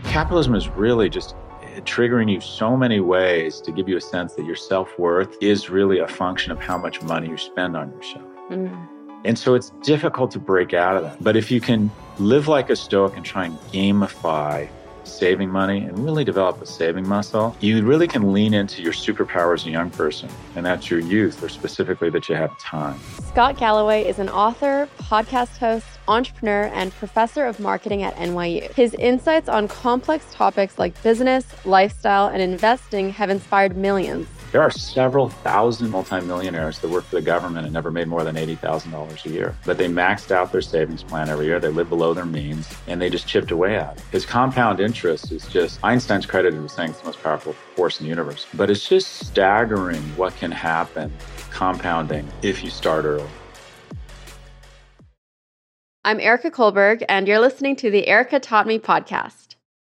Capitalism is really just triggering you so many ways to give you a sense that your self-worth is really a function of how much money you spend on yourself. And so it's difficult to break out of that. But if you can live like a Stoic and try and gamify saving money and really develop a saving muscle, you really can lean into your superpower as a young person, and that's your youth, or specifically that you have time. Scott Galloway is an author, podcast host, entrepreneur, and professor of marketing at NYU. His insights on complex topics like business, lifestyle, and investing have inspired millions. There are several thousand multimillionaires that work for the government and never made more than $80,000 a year. But they maxed out their savings plan every year. They lived below their means, and they just chipped away at it. His compound interest is just, Einstein's credited with saying it's the most powerful force in the universe. But it's just staggering what can happen compounding if you start early. I'm Erica Kohlberg, and you're listening to the Erica Taught Me podcast.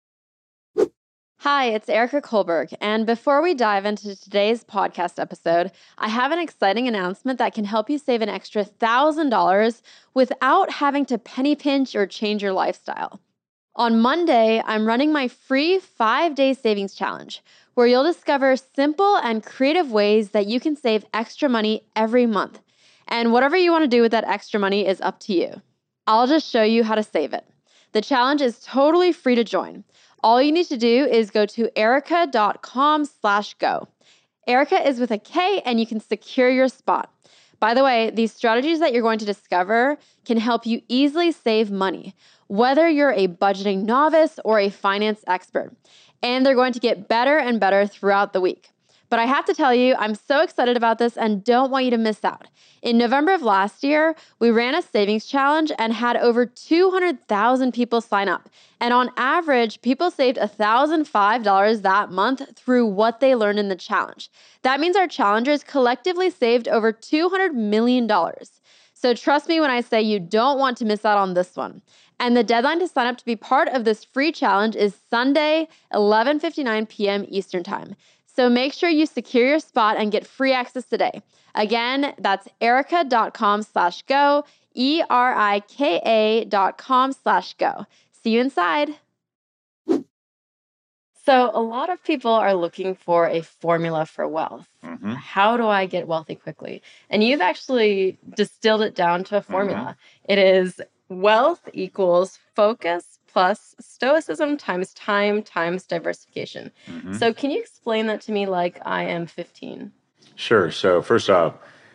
Hi, it's Erica Kohlberg, and before we dive into today's podcast episode, I have an exciting announcement that can help you save an extra $1,000 without having to penny pinch or change your lifestyle. On Monday, I'm running my free 5-day savings challenge, where you'll discover simple and creative ways that you can save extra money every month. And whatever you want to do with that extra money is up to you. I'll just show you how to save it. The challenge is totally free to join. All you need to do is go to erica.com/go. Erica is with a K, and you can secure your spot. By the way, these strategies that you're going to discover can help you easily save money, whether you're a budgeting novice or a finance expert. And they're going to get better and better throughout the week. But I have to tell you, I'm so excited about this and don't want you to miss out. In November of last year, we ran a savings challenge and had over 200,000 people sign up. And on average, people saved $1,005 that month through what they learned in the challenge. That means our challengers collectively saved over $200 million. So trust me when I say you don't want to miss out on this one. And the deadline to sign up to be part of this free challenge is Sunday, 11:59 p.m. Eastern Time. So make sure you secure your spot and get free access today. Again, that's erica.com/go, ERIKA.com/go. See you inside. So a lot of people are looking for a formula for wealth. How do I get wealthy quickly? And you've actually distilled it down to a formula. It is wealth equals focus plus stoicism times time times diversification. So can you explain that to me like I am 15? Sure. So first off,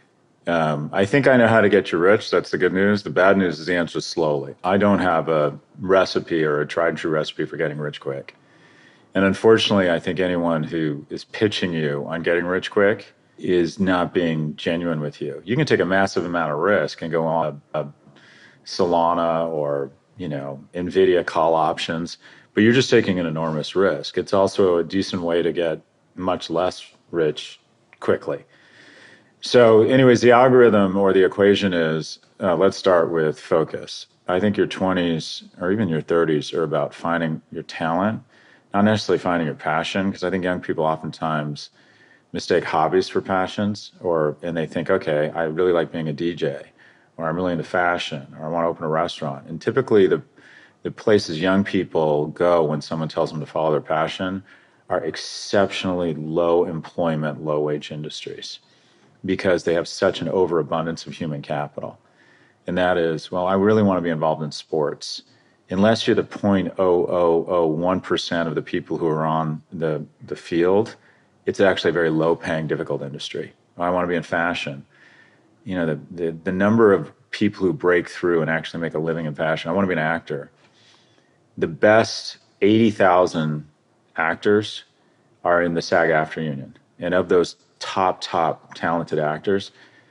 I think I know how to get you rich. That's the good news. The bad news is the answer is slowly. I don't have a recipe or a tried and true recipe for getting rich quick. And unfortunately, I think anyone who is pitching you on getting rich quick is not being genuine with you. You can take a massive amount of risk and go on a Solana or NVIDIA call options, but you're just taking an enormous risk. It's also a decent way to get much less rich quickly. So anyways, the algorithm or the equation is, let's start with focus. I think your 20s or even your 30s are about finding your talent, not necessarily finding your passion, because I think young people oftentimes mistake hobbies for passions, and they think, okay, I really like being a DJ, or I'm really into fashion, or I want to open a restaurant. And typically the places young people go when someone tells them to follow their passion are exceptionally low employment, low wage industries, because they have such an overabundance of human capital. And that is, well, I really want to be involved in sports. Unless you're the 0.0001% of the people who are on the field, it's actually a very low paying, difficult industry. I want to be in fashion. The number of people who break through and actually make a living in fashion. I want to be an actor. The best 80,000 actors are in the SAG-AFTRA union. And of those top talented actors,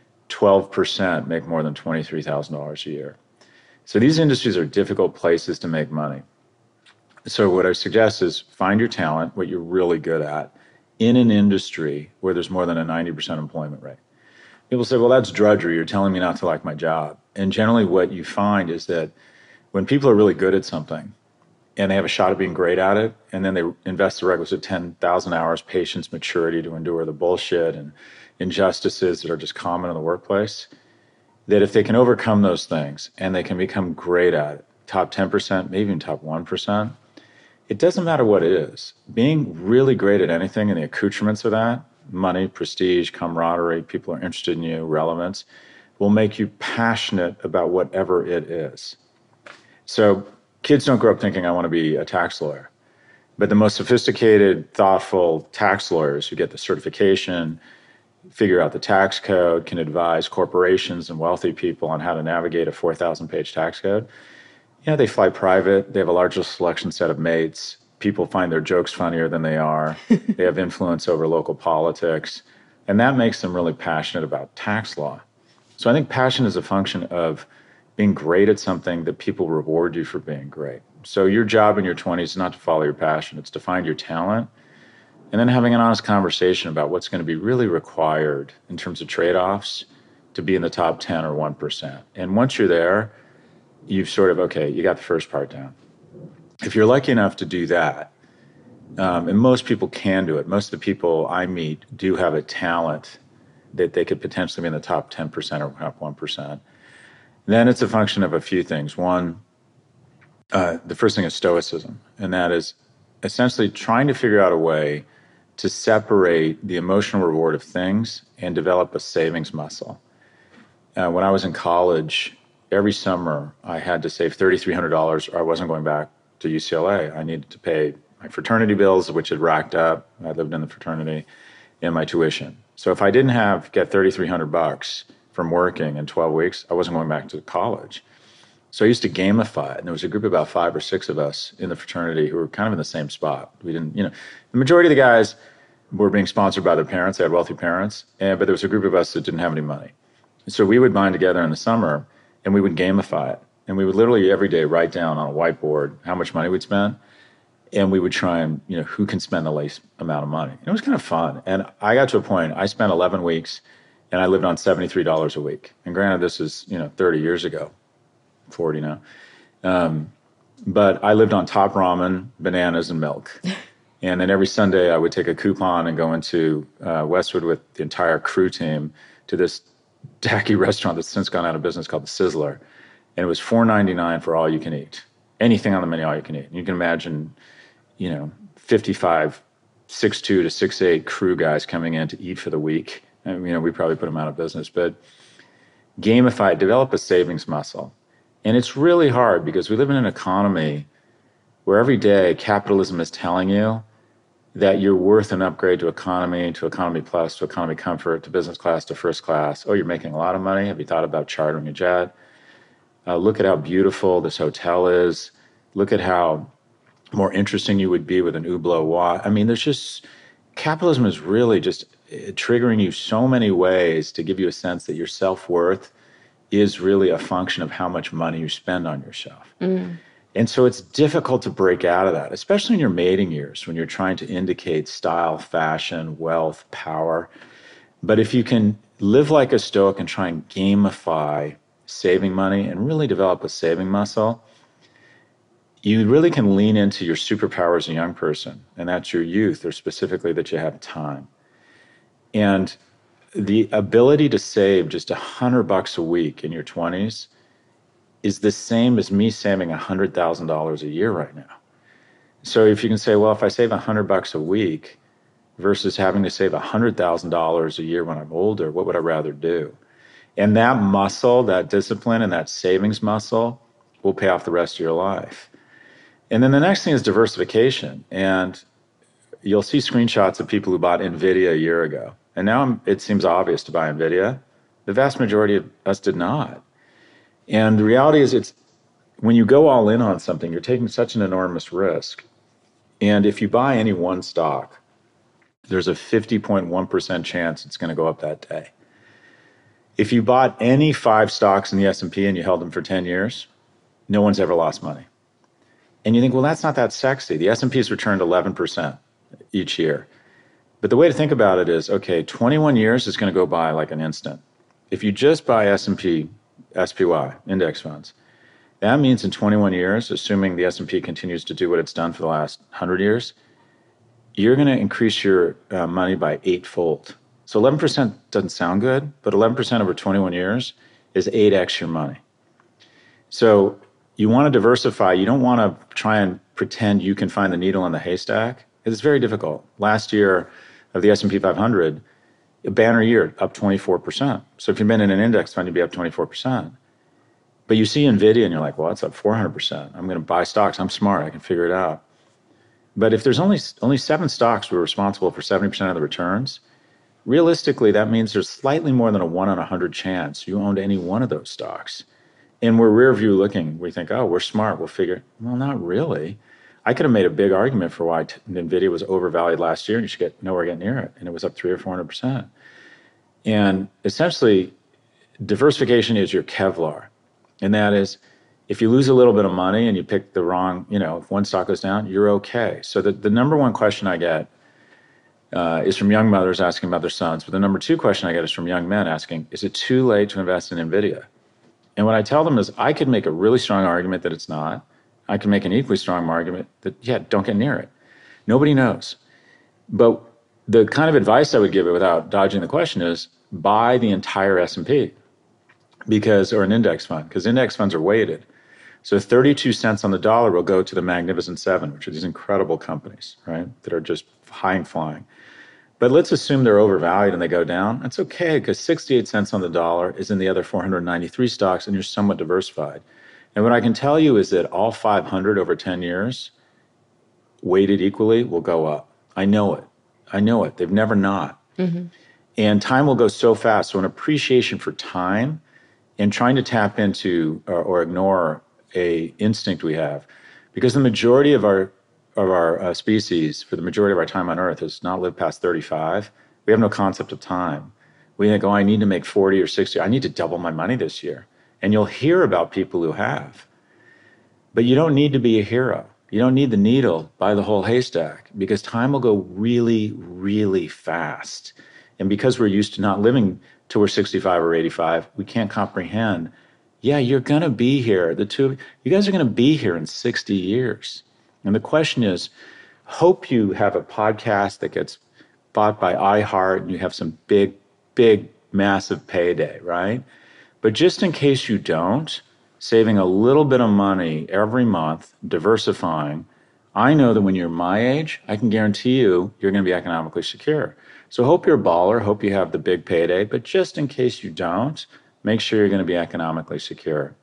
12% make more than $23,000 a year. So these industries are difficult places to make money. So what I suggest is find your talent, what you're really good at, in an industry where there's more than a 90% employment rate. People say, well, that's drudgery. You're telling me not to like my job. And generally what you find is that when people are really good at something and they have a shot at being great at it, and then they invest the requisite 10,000 hours, patience, maturity to endure the bullshit and injustices that are just common in the workplace, that if they can overcome those things and they can become great at it, top 10%, maybe even top 1%, it doesn't matter what it is. Being really great at anything and the accoutrements of that, money, prestige, camaraderie, people are interested in you, relevance, will make you passionate about whatever it is. So kids don't grow up thinking, I want to be a tax lawyer. But the most sophisticated, thoughtful tax lawyers who get the certification, figure out the tax code, can advise corporations and wealthy people on how to navigate a 4,000-page tax code. They fly private. They have a larger selection set of mates. People find their jokes funnier than they are. They have influence over local politics. And that makes them really passionate about tax law. So I think passion is a function of being great at something that people reward you for being great. So your job in your 20s is not to follow your passion. It's to find your talent and then having an honest conversation about what's going to be really required in terms of trade-offs to be in the top 10 or 1%. And once you're there, you've sort of, okay, you got the first part down. If you're lucky enough to do that, and most people can do it, most of the people I meet do have a talent that they could potentially be in the top 10% or top 1%. Then it's a function of a few things. One, the first thing is stoicism, and that is essentially trying to figure out a way to separate the emotional reward of things and develop a savings muscle. When I was in college, every summer I had to save $3,300 or I wasn't going back to UCLA. I needed to pay my fraternity bills, which had racked up. I lived in the fraternity, and my tuition. So if I didn't get $3,300 from working in 12 weeks, I wasn't going back to college. So I used to gamify it. And there was a group of about 5 or 6 of us in the fraternity who were kind of in the same spot. We didn't, the majority of the guys were being sponsored by their parents. They had wealthy parents. But there was a group of us that didn't have any money. So we would bind together in the summer and we would gamify it. And we would literally every day write down on a whiteboard how much money we'd spend. And we would try and, who can spend the least amount of money. And it was kind of fun. And I got to a point, I spent 11 weeks and I lived on $73 a week. And granted, this is, 30 years ago, 40 now. But I lived on top ramen, bananas, and milk. And then every Sunday I would take a coupon and go into Westwood with the entire crew team to this tacky restaurant that's since gone out of business called the Sizzler. And it was $4.99 for all you can eat. Anything on the menu, all you can eat. And you can imagine, 55, 6'2" to 6'8" crew guys coming in to eat for the week. And, we probably put them out of business. But gamify, develop a savings muscle. And it's really hard because we live in an economy where every day capitalism is telling you that you're worth an upgrade to economy plus, to economy comfort, to business class, to first class. Oh, you're making a lot of money. Have you thought about chartering a jet? Look at how beautiful this hotel is. Look at how more interesting you would be with an Hublot watch. I mean, capitalism is really just triggering you so many ways to give you a sense that your self-worth is really a function of how much money you spend on yourself. Mm. And so it's difficult to break out of that, especially in your mating years when you're trying to indicate style, fashion, wealth, power. But if you can live like a Stoic and try and gamify saving money and really develop a saving muscle, you really can lean into your superpower as a young person, and that's your youth, or specifically that you have time. And the ability to save just $100 a week in your 20s is the same as me saving $100,000 a year right now. So if you can say, well, if I save $100 a week versus having to save $100,000 a year when I'm older, what would I rather do? And that muscle, that discipline, and that savings muscle will pay off the rest of your life. And then the next thing is diversification. And you'll see screenshots of people who bought NVIDIA a year ago. And now it seems obvious to buy NVIDIA. The vast majority of us did not. And the reality is when you go all in on something, you're taking such an enormous risk. And if you buy any one stock, there's a 50.1% chance it's going to go up that day. If you bought any 5 stocks in the S&P and you held them for 10 years, no one's ever lost money. And you think, well, that's not that sexy. The S&P has returned 11% each year. But the way to think about it is, okay, 21 years is going to go by like an instant. If you just buy S&P, SPY, index funds, that means in 21 years, assuming the S&P continues to do what it's done for the last 100 years, you're going to increase your money by 8-fold. So 11% doesn't sound good, but 11% over 21 years is 8x your money. So you want to diversify. You don't want to try and pretend you can find the needle in the haystack. It's very difficult. Last year of the S&P 500, a banner year, up 24%. So if you've been in an index fund, you'd be up 24%. But you see NVIDIA and you're like, well, it's up 400%. I'm going to buy stocks. I'm smart. I can figure it out. But if there's only 7 stocks who are responsible for 70% of the returns, realistically, that means there's slightly more than a 1 in 100 chance you owned any one of those stocks. And we're rear view looking. We think, oh, we're smart. We'll figure. Well, not really. I could have made a big argument for why NVIDIA was overvalued last year and you should get nowhere near it. And it was up 300 or 400%. And essentially, diversification is your Kevlar. And that is, if you lose a little bit of money and you pick the wrong, if one stock goes down, you're okay. So the number one question I get is from young mothers asking about their sons. But the number 2 question I get is from young men asking, is it too late to invest in NVIDIA? And what I tell them is I could make a really strong argument that it's not. I can make an equally strong argument that, yeah, don't get near it. Nobody knows. But the kind of advice I would give it without dodging the question is buy the entire S&P or an index fund, because index funds are weighted. So 32 cents on the dollar will go to the Magnificent Seven, which are these incredible companies, right, that are just high and flying. But let's assume they're overvalued and they go down. That's okay, because 68 cents on the dollar is in the other 493 stocks, and you're somewhat diversified. And what I can tell you is that all 500 over 10 years, weighted equally, will go up. I know it. They've never not. Mm-hmm. And time will go so fast. So an appreciation for time and trying to tap into or ignore a instinct we have, because the majority of our species, for the majority of our time on Earth, has not lived past 35. We have no concept of time. We think, I need to make 40 or 60. I need to double my money this year. And you'll hear about people who have. But you don't need to be a hero. You don't need the needle by the whole haystack, because time will go really, really fast. And because we're used to not living till we're 65 or 85, we can't comprehend, you're going to be here. The two of you guys are going to be here in 60 years. And the question is, hope you have a podcast that gets bought by iHeart and you have some big, big, massive payday, right? But just in case you don't, saving a little bit of money every month, diversifying, I know that when you're my age, I can guarantee you're going to be economically secure. So hope you're a baller, hope you have the big payday, but just in case you don't, make sure you're going to be economically secure.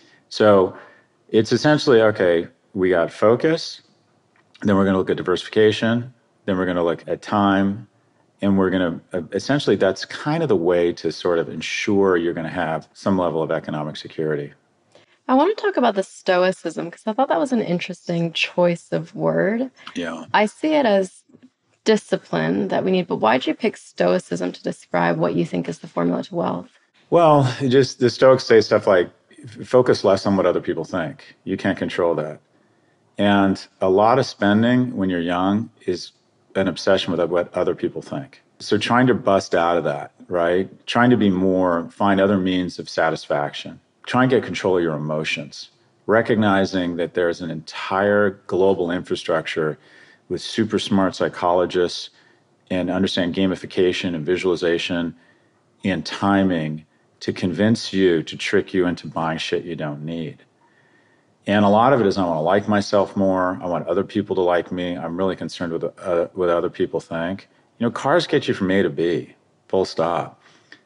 So it's essentially, okay, we got focus, then we're going to look at diversification, then we're going to look at time, and we're going to, essentially that's kind of the way to sort of ensure you're going to have some level of economic security. I want to talk about the stoicism, because I thought that was an interesting choice of word. Yeah. I see it as discipline that we need, but why'd you pick stoicism to describe what you think is the formula to wealth? Well, just the Stoics say stuff like, focus less on what other people think. You can't control that. And a lot of spending when you're young is an obsession with what other people think. So trying to bust out of that, right? Trying to find other means of satisfaction. Try and get control of your emotions. Recognizing that there's an entire global infrastructure with super smart psychologists and understand gamification and visualization and timing to convince you, to trick you into buying shit you don't need. And a lot of it is I want to like myself more. I want other people to like me. I'm really concerned with what other people think. Cars get you from A to B, full stop.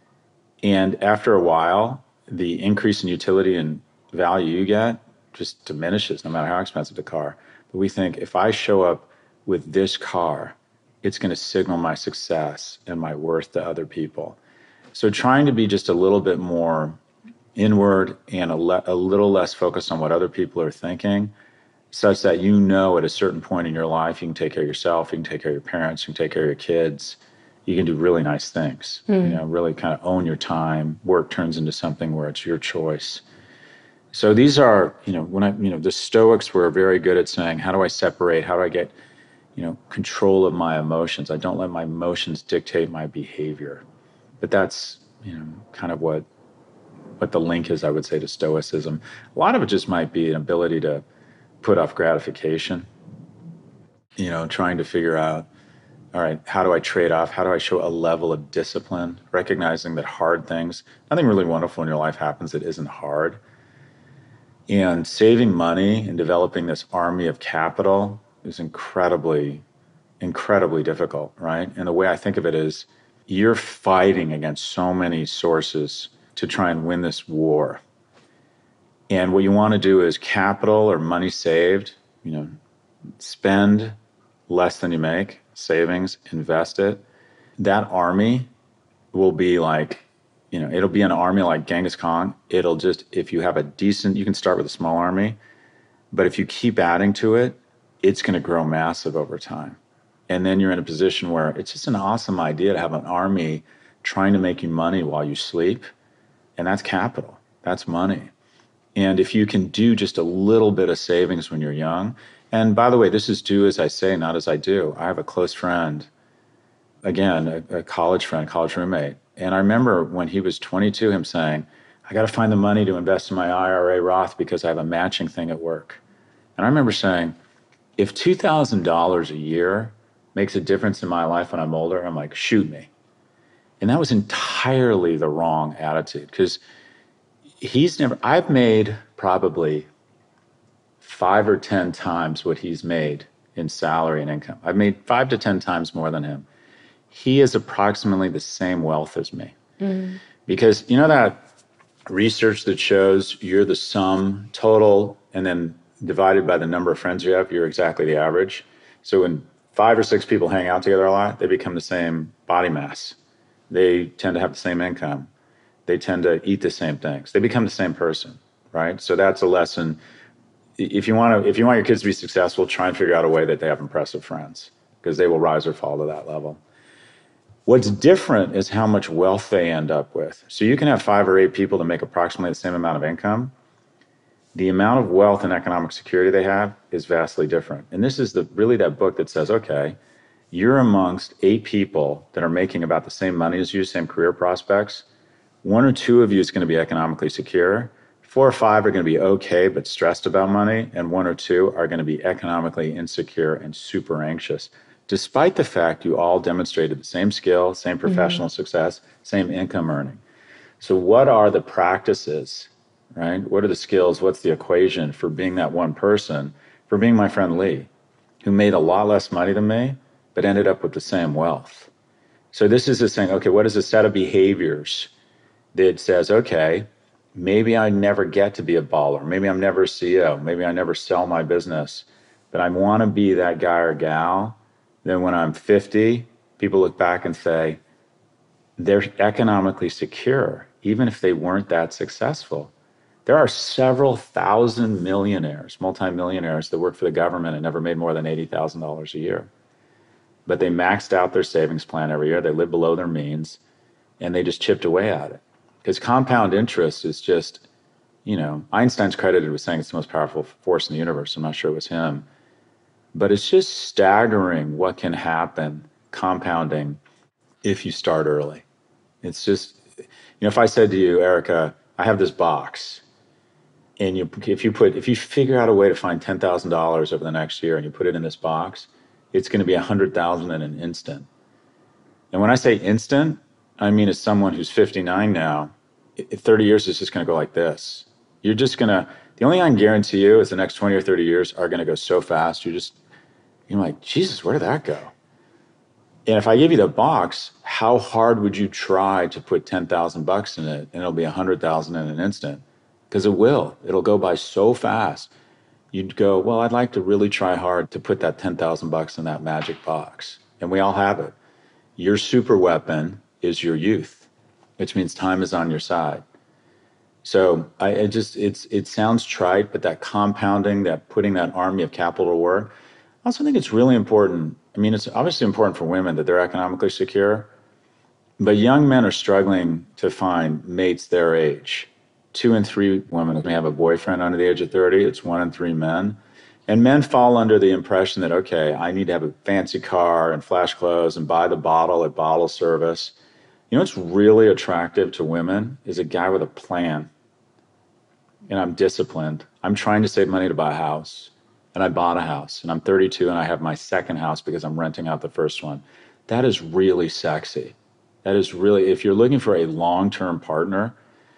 And after a while, the increase in utility and value you get just diminishes no matter how expensive the car. But we think if I show up with this car, it's going to signal my success and my worth to other people. So trying to be just a little bit more inward and a little less focused on what other people are thinking, such that at a certain point in your life, you can take care of yourself, you can take care of your parents, you can take care of your kids, you can do really nice things, really kind of own your time. Work turns into something where it's your choice. So these are, the Stoics were very good at saying, how do I separate? How do I get, control of my emotions? I don't let my emotions dictate my behavior. But that's, kind of what the link is, I would say, to Stoicism. A lot of it just might be an ability to put off gratification, trying to figure out, all right, how do I trade off? How do I show a level of discipline, recognizing that nothing really wonderful in your life happens that isn't hard. And saving money and developing this army of capital is incredibly, incredibly difficult, right? And the way I think of it is you're fighting against so many sources to try and win this war. And what you want to do is capital or money saved, spend less than you make, savings, invest it. That army will be like, it'll be an army like Genghis Khan. It'll just, if you have you can start with a small army, but if you keep adding to it, it's going to grow massive over time. And then you're in a position where it's just an awesome idea to have an army trying to make you money while you sleep. And that's capital, that's money. And if you can do just a little bit of savings when you're young, and by the way, this is do as I say, not as I do. I have a close friend, again, a college friend, college roommate. And I remember when he was 22, him saying, I got to find the money to invest in my IRA Roth because I have a matching thing at work. And I remember saying, if $2,000 a year makes a difference in my life when I'm older, I'm like, shoot me. And that was entirely the wrong attitude because I've made probably 5 or 10 times what he's made in salary and income. I've made 5 to 10 times more than him. He has approximately the same wealth as me. Mm. Because that research that shows you're the sum total and then divided by the number of friends you have, you're exactly the average. So when 5 or 6 people hang out together a lot, they become the same body mass. They tend to have the same income. They tend to eat the same things. They become the same person, right? So that's a lesson. If you want your kids to be successful, try and figure out a way that they have impressive friends because they will rise or fall to that level. What's different is how much wealth they end up with. So you can have 5 or 8 people that make approximately the same amount of income. The amount of wealth and economic security they have is vastly different. And this is really that book that says, okay, you're amongst 8 people that are making about the same money as you, same career prospects. 1 or 2 of you is going to be economically secure. 4 or 5 are going to be okay but stressed about money, and 1 or 2 are going to be economically insecure and super anxious, despite the fact you all demonstrated the same skill, same professional success, same income earning. So what are the practices, right? What are the skills? What's the equation for being that one person, for being my friend Lee, who made a lot less money than me, but ended up with the same wealth? So this is just saying, okay, what is a set of behaviors that says, okay, maybe I never get to be a baller. Maybe I'm never a CEO. Maybe I never sell my business. But I want to be that guy or gal. Then when I'm 50, people look back and say, they're economically secure, even if they weren't that successful. There are several thousand millionaires, multimillionaires that work for the government and never made more than $80,000 a year. But they maxed out their savings plan every year. They lived below their means, and they just chipped away at it. Because compound interest is just, Einstein's credited with saying it's the most powerful force in the universe. I'm not sure it was him. But it's just staggering what can happen compounding if you start early. It's just, if I said to you, Erica, I have this box, and if you figure out a way to find $10,000 over the next year and you put it in this box, it's going to be $100,000 in an instant. And when I say instant, I mean as someone who's 59 now, 30 years is just going to go like this. You're just going to, the only thing I can guarantee you is the next 20 or 30 years are going to go so fast. You're like, Jesus, where did that go? And if I give you the box, how hard would you try to put $10,000 in it and it'll be $100,000 in an instant? Because it'll go by so fast. You'd go, well, I'd like to really try hard to put that $10,000 in that magic box. And we all have it. Your super weapon is your youth, which means time is on your side. So it sounds trite, but that compounding, that putting that army of capital to work, I also think it's really important. I mean, it's obviously important for women that they're economically secure, but young men are struggling to find mates their age. 2 in 3 women may have a boyfriend under the age of 30. It's 1 in 3 men. And men fall under the impression that, okay, I need to have a fancy car and flash clothes and buy the bottle at bottle service. What's really attractive to women is a guy with a plan. And I'm disciplined. I'm trying to save money to buy a house. And I bought a house. And I'm 32 and I have my second house because I'm renting out the first one. That is really sexy. That is really, if you're looking for a long-term partner,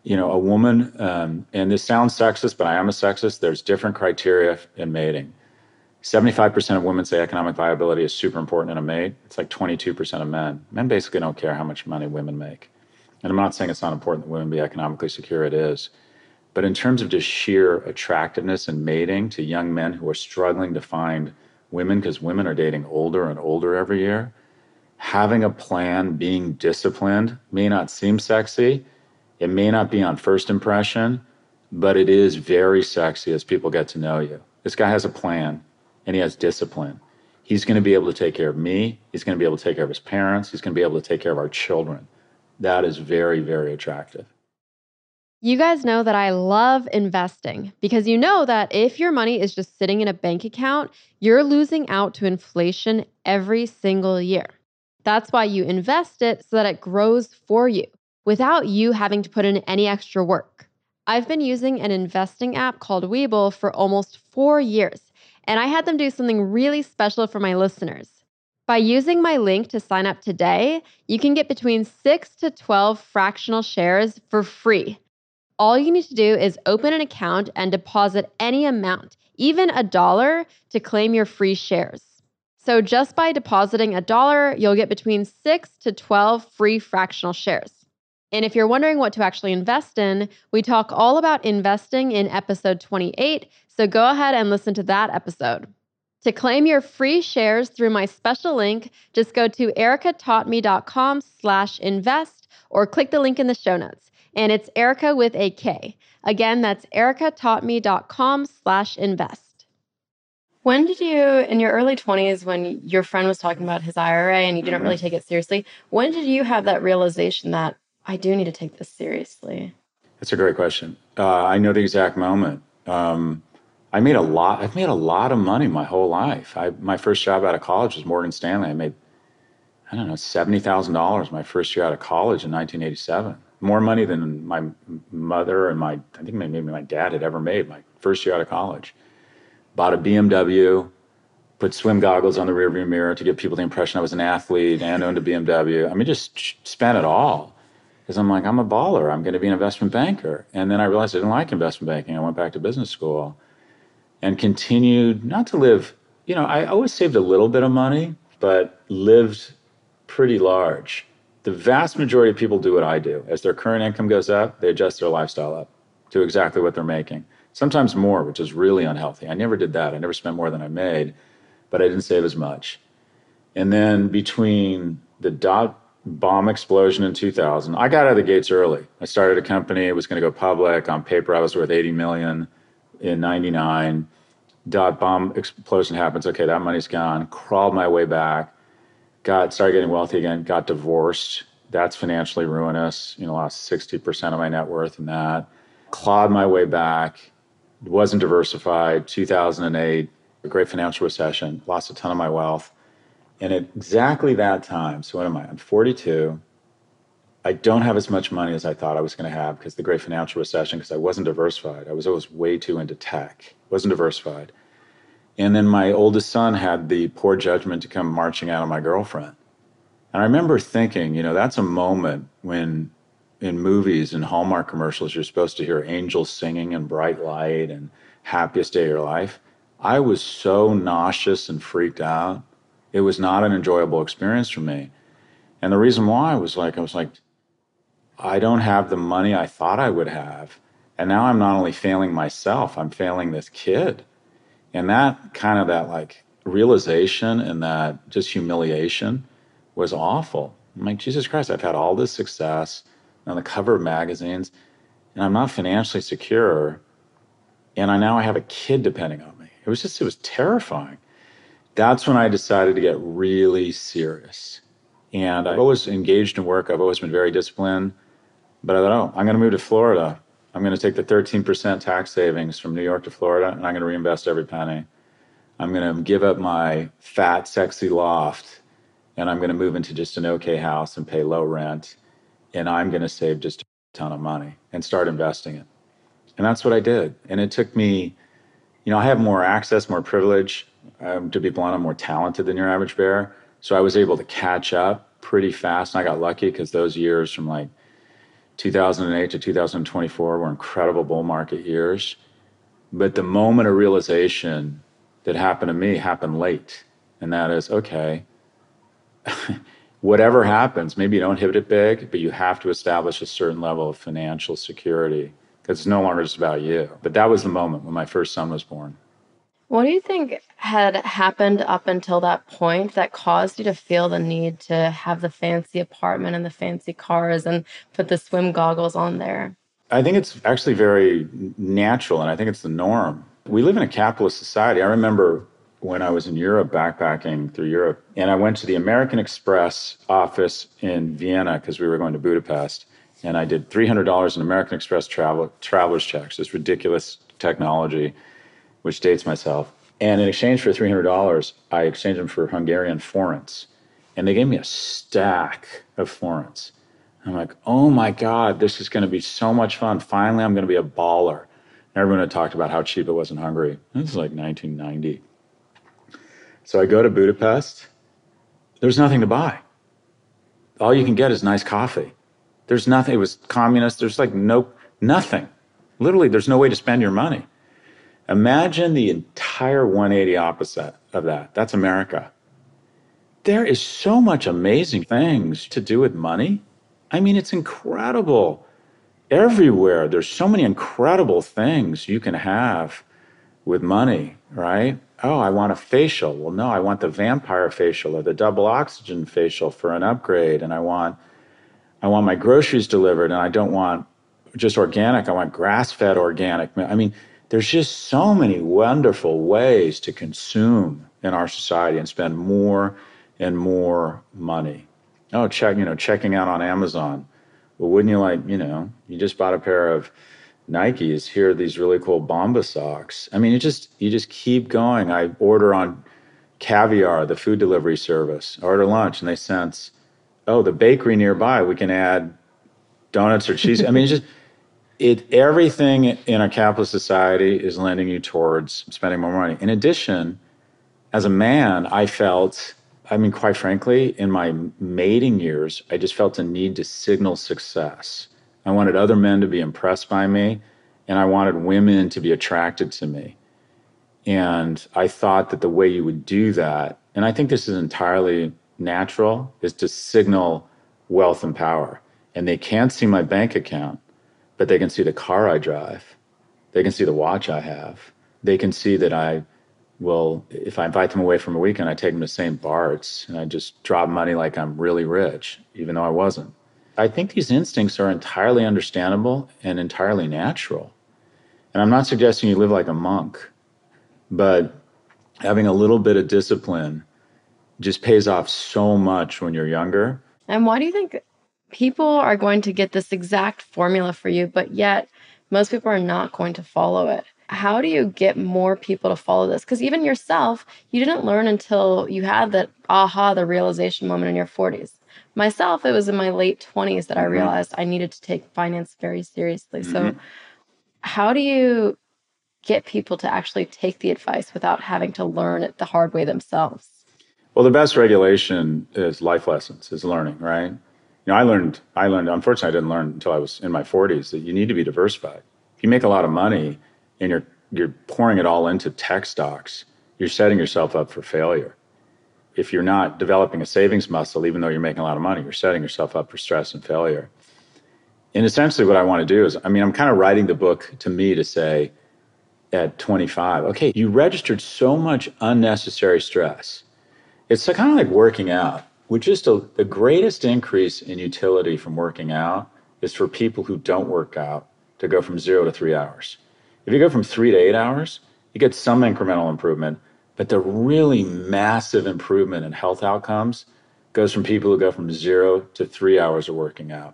A woman, and this sounds sexist, but I am a sexist. There's different criteria in mating. 75% of women say economic viability is super important in a mate. It's like 22% of men. Men basically don't care how much money women make. And I'm not saying it's not important that women be economically secure, it is. But in terms of just sheer attractiveness and mating to young men who are struggling to find women, because women are dating older and older every year, having a plan, being disciplined may not seem sexy. It may not be on first impression, but it is very sexy as people get to know you. This guy has a plan and he has discipline. He's going to be able to take care of me. He's going to be able to take care of his parents. He's going to be able to take care of our children. That is very, very attractive. You guys know that I love investing because you know that if your money is just sitting in a bank account, you're losing out to inflation every single year. That's why you invest it so that it grows for you without you having to put in any extra work. I've been using an investing app called Webull for almost 4 years, and I had them do something really special for my listeners. By using my link to sign up today, you can get between 6 to 12 fractional shares for free. All you need to do is open an account and deposit any amount, even $1, to claim your free shares. So just by depositing $1, you'll get between 6 to 12 free fractional shares. And if you're wondering what to actually invest in, we talk all about investing in episode 28, so go ahead and listen to that episode. To claim your free shares through my special link, just go to ericataughtme.com/invest or click the link in the show notes. And it's Erica with a K. Again, that's ericataughtme.com/invest. When did you, in your early 20s, when your friend was talking about his IRA and you didn't really take it seriously, when did you have that realization that I do need to take this seriously? That's a great question. I know the exact moment. I've made a lot of money my whole life. My first job out of college was Morgan Stanley. I made, I don't know, $70,000 my first year out of college in 1987. More money than my mother and I think maybe my dad had ever made my first year out of college. Bought a BMW, put swim goggles on the rearview mirror to give people the impression I was an athlete and owned a BMW. I mean, just spent it all. Because I'm like, I'm a baller. I'm going to be an investment banker. And then I realized I didn't like investment banking. I went back to business school and continued not to live, I always saved a little bit of money, but lived pretty large. The vast majority of people do what I do. As their current income goes up, they adjust their lifestyle up to exactly what they're making. Sometimes more, which is really unhealthy. I never did that. I never spent more than I made, but I didn't save as much. And then between the dot bomb explosion in 2000, I got out of the gates early. I started a company. It was going to go public. On paper, I was worth 80 million in 99. Dot bomb explosion happens. Okay, that money's gone. Crawled my way back. Started getting wealthy again. Got divorced. That's financially ruinous. Lost 60% of my net worth in that. Clawed my way back. Wasn't diversified. 2008, a great financial recession. Lost a ton of my wealth. And at exactly that time, so what am I? I'm 42. I don't have as much money as I thought I was going to have because the great financial recession, because I wasn't diversified. I was always way too into tech. Wasn't diversified. And then my oldest son had the poor judgment to come marching out on my girlfriend. And I remember thinking, that's a moment when in movies and Hallmark commercials, you're supposed to hear angels singing and bright light and happiest day of your life. I was so nauseous and freaked out. It was not an enjoyable experience for me. And the reason why I was like, I don't have the money I thought I would have. And now I'm not only failing myself, I'm failing this kid. And that realization and that just humiliation was awful. I'm like, Jesus Christ, I've had all this success on the cover of magazines, and I'm not financially secure. And I have a kid depending on me. It was terrifying. That's when I decided to get really serious. And I've always engaged in work. I've always been very disciplined. But I thought, I'm going to move to Florida. I'm going to take the 13% tax savings from New York to Florida, and I'm going to reinvest every penny. I'm going to give up my fat, sexy loft, and I'm going to move into just an okay house and pay low rent. And I'm going to save just a ton of money and start investing it. And that's what I did. And it took me, I have more access, more privilege. To be blunt, I'm more talented than your average bear. So I was able to catch up pretty fast. And I got lucky because those years from 2008 to 2024 were incredible bull market years. But the moment of realization that happened to me happened late. And that is, okay, whatever happens, maybe you don't hit it big, but you have to establish a certain level of financial security because it's no longer just about you. But that was the moment when my first son was born. What do you think had happened up until that point that caused you to feel the need to have the fancy apartment and the fancy cars and put the swim goggles on there? I think it's actually very natural, and I think it's the norm. We live in a capitalist society. I remember when I was in Europe, backpacking through Europe, and I went to the American Express office in Vienna because we were going to Budapest, and I did $300 in American Express traveler's checks, this ridiculous technology, which dates myself. And in exchange for $300, I exchanged them for Hungarian forints, and they gave me a stack of forints. I'm like, oh my God, this is going to be so much fun. Finally, I'm going to be a baller. Everyone had talked about how cheap it was in Hungary. This is like 1990. So I go to Budapest. There's nothing to buy. All you can get is nice coffee. There's nothing. It was communist. There's like nothing. Literally, there's no way to spend your money. Imagine the entire 180 opposite of that. That's America. There is so much amazing things to do with money. I mean, it's incredible. Everywhere, there's so many incredible things you can have with money, right? Oh, I want a facial. Well, no, I want the vampire facial or the double oxygen facial for an upgrade. And I want my groceries delivered, and I don't want just organic. I want grass-fed organic. I mean, there's just so many wonderful ways to consume in our society and spend more and more money. Oh, checking out on Amazon. Well, wouldn't you like, you just bought a pair of Nikes. Here are these really cool Bomba socks. I mean, you just keep going. I order on Caviar, the food delivery service. I order lunch, and they sense, oh, the bakery nearby, we can add donuts or cheese. I mean, everything in a capitalist society is lending you towards spending more money. In addition, as a man, quite frankly, in my mating years, I just felt a need to signal success. I wanted other men to be impressed by me, and I wanted women to be attracted to me. And I thought that the way you would do that, and I think this is entirely natural, is to signal wealth and power. And they can't see my bank account, but they can see the car I drive. They can see the watch I have. They can see that if I invite them away from a weekend, I take them to St. Bart's and I just drop money like I'm really rich, even though I wasn't. I think these instincts are entirely understandable and entirely natural. And I'm not suggesting you live like a monk, but having a little bit of discipline just pays off so much when you're younger. And why do you think people are going to get this exact formula for you, but yet most people are not going to follow it? How do you get more people to follow this? Because even yourself, you didn't learn until you had the realization moment in your 40s. Myself, it was in my late 20s that I realized I needed to take finance very seriously. So how do you get people to actually take the advice without having to learn it the hard way themselves? Well, the best regulation is life lessons, is learning, right? I learned, unfortunately, I didn't learn until I was in my 40s that you need to be diversified. If you make a lot of money and you're pouring it all into tech stocks, you're setting yourself up for failure. If you're not developing a savings muscle, even though you're making a lot of money, you're setting yourself up for stress and failure. And essentially what I want to do is, I'm kind of writing the book to me to say at 25, okay, you registered so much unnecessary stress. It's kind of like working out. The greatest increase in utility from working out is for people who don't work out to go from 0 to 3 hours. If you go from 3 to 8 hours, you get some incremental improvement, but the really massive improvement in health outcomes goes from people who go from 0 to 3 hours of working out.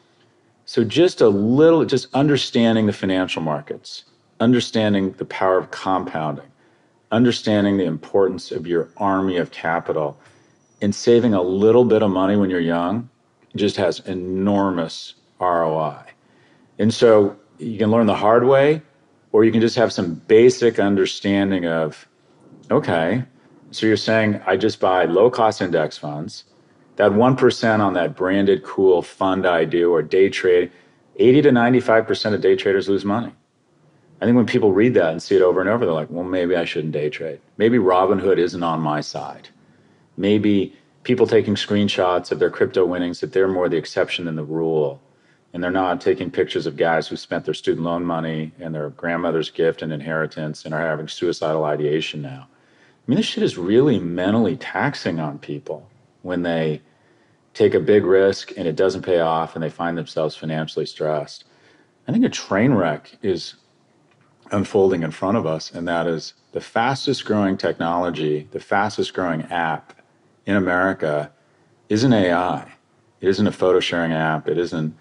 So just understanding the financial markets, understanding the power of compounding, understanding the importance of your army of capital, and saving a little bit of money when you're young just has enormous ROI. And so you can learn the hard way, or you can just have some basic understanding of, okay, so you're saying I just buy low-cost index funds, that 1% on that branded cool fund I do or day trade, 80 to 95% of day traders lose money. I think when people read that and see it over and over, they're like, well, maybe I shouldn't day trade. Maybe Robinhood isn't on my side. Maybe people taking screenshots of their crypto winnings, that they're more the exception than the rule. And they're not taking pictures of guys who spent their student loan money and their grandmother's gift and inheritance and are having suicidal ideation now. I mean, this shit is really mentally taxing on people when they take a big risk and it doesn't pay off and they find themselves financially stressed. I think a train wreck is unfolding in front of us, and that is the fastest growing technology, the fastest growing app in America isn't AI. It isn't a photo sharing app. It isn't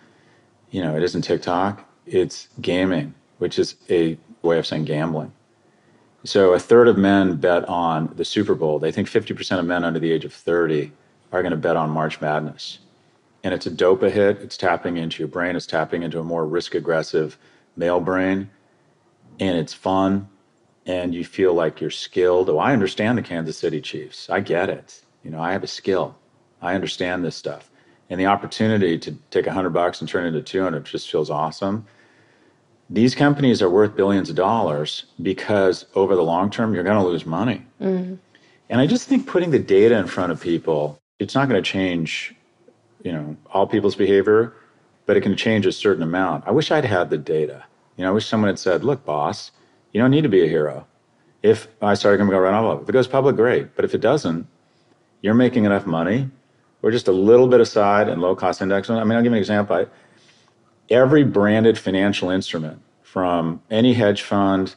TikTok. It's gaming, which is a way of saying gambling. So a third of men bet on the Super Bowl. They think 50% of men under the age of 30 are going to bet on March Madness. And it's a dopa hit. It's tapping into your brain. It's tapping into a more risk aggressive male brain. And it's fun. And you feel like you're skilled. Oh, I understand the Kansas City Chiefs. I get it. I have a skill. I understand this stuff. And the opportunity to take $100 and turn it into 200 just feels awesome. These companies are worth billions of dollars because over the long term, you're going to lose money. Mm-hmm. And I just think putting the data in front of people, it's not going to change, all people's behavior, but it can change a certain amount. I wish I'd had the data. I wish someone had said, look, boss, you don't need to be a hero. If I started going to go right off, if it goes public, great. But if it doesn't, you're making enough money, or just a little bit aside and low cost index. I mean, I'll give you an example. Every branded financial instrument, from any hedge fund,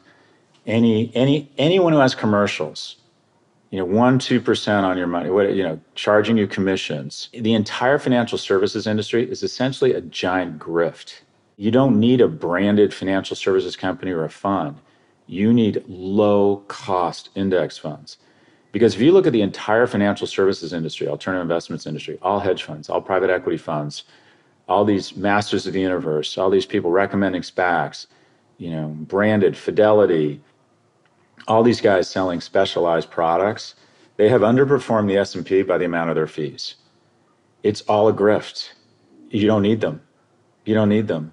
anyone who has commercials, 1-2% on your money, charging you commissions. The entire financial services industry is essentially a giant grift. You don't need a branded financial services company or a fund. You need low cost index funds. Because if you look at the entire financial services industry, alternative investments industry, all hedge funds, all private equity funds, all these masters of the universe, all these people recommending SPACs, branded, Fidelity, all these guys selling specialized products, they have underperformed the S&P by the amount of their fees. It's all a grift. You don't need them. You don't need them.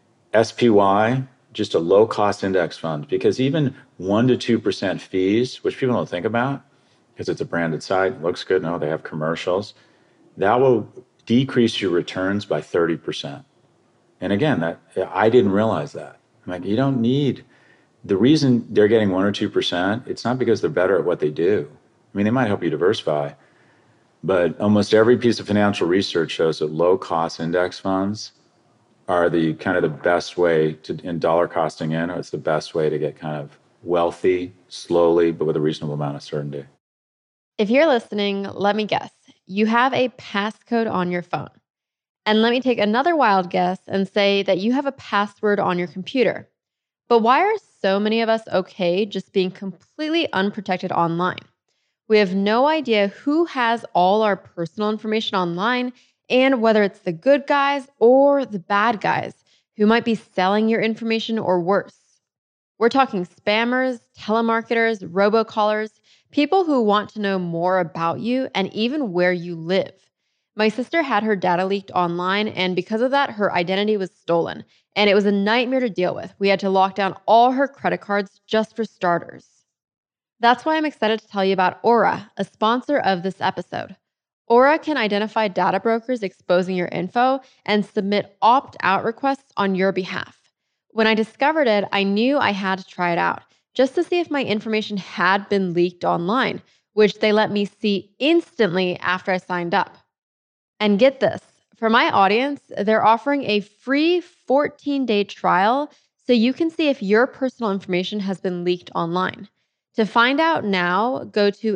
SPY, just a low-cost index fund, because even 1-2% fees, which people don't think about, because it's a branded site, looks good, no, they have commercials, that will decrease your returns by 30%. And again, I didn't realize that. I'm like, you don't need, the reason they're getting 1 or 2%, it's not because they're better at what they do. I mean, they might help you diversify, but almost every piece of financial research shows that low-cost index funds are the kind of the best way to, in dollar costing in, or it's the best way to get kind of wealthy slowly, but with a reasonable amount of certainty. If you're listening, let me guess. You have a passcode on your phone. And let me take another wild guess and say that you have a password on your computer. But why are so many of us okay just being completely unprotected online? We have no idea who has all our personal information online and whether it's the good guys or the bad guys who might be selling your information or worse. We're talking spammers, telemarketers, robocallers, people who want to know more about you and even where you live. My sister had her data leaked online, and because of that, her identity was stolen. And it was a nightmare to deal with. We had to lock down all her credit cards just for starters. That's why I'm excited to tell you about Aura, a sponsor of this episode. Aura can identify data brokers exposing your info and submit opt-out requests on your behalf. When I discovered it, I knew I had to try it out just to see if my information had been leaked online, which they let me see instantly after I signed up. And get this, for my audience, they're offering a free 14-day trial so you can see if your personal information has been leaked online. To find out now, go to